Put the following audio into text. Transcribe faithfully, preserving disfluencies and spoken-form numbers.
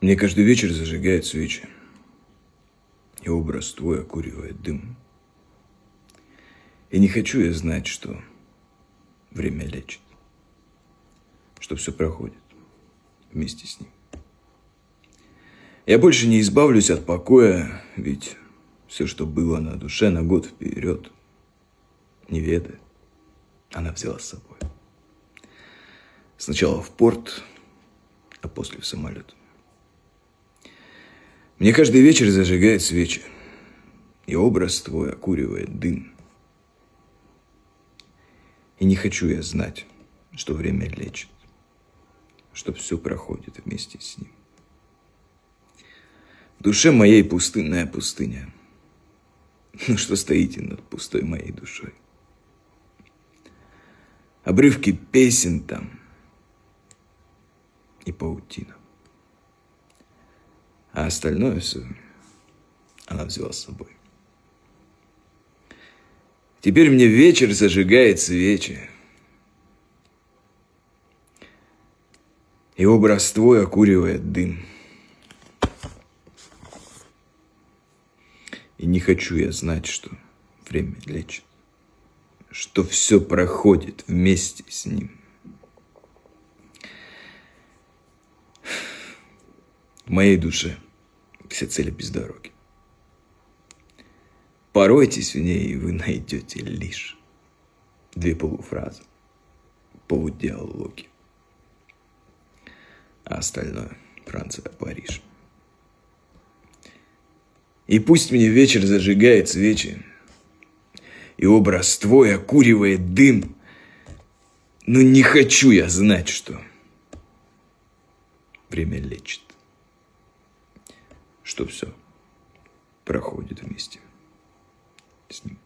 Мне каждый вечер зажигает свечи, и образ твой окуривает дым. И не хочу я знать, что время лечит, что все проходит вместе с ним. Я больше не избавлюсь от покоя, ведь все, что было на душе на год вперед, не ведая, она взяла с собой. Сначала в порт, а после в самолет. Мне каждый вечер зажигает свечи, и образ твой окуривает дым. И не хочу я знать, что время лечит, что все проходит вместе с ним. В душе моей пустынная пустыня. Ну что стоите над пустой моей душой? Обрывки песен там и паутина. А остальное все она взяла с собой. Теперь мне вечер зажигает свечи, и образ твой окуривает дым. И не хочу я знать, что время лечит, что все проходит вместе с ним. В моей душе все цели без дороги. Поройтесь в ней, и вы найдете лишь две полуфразы, полудиалоги, а остальное Франция, Париж. И пусть мне вечер зажигает свечи, и образ твой окуривает дым, но не хочу я знать, что время лечит, что все проходит вместе с ним.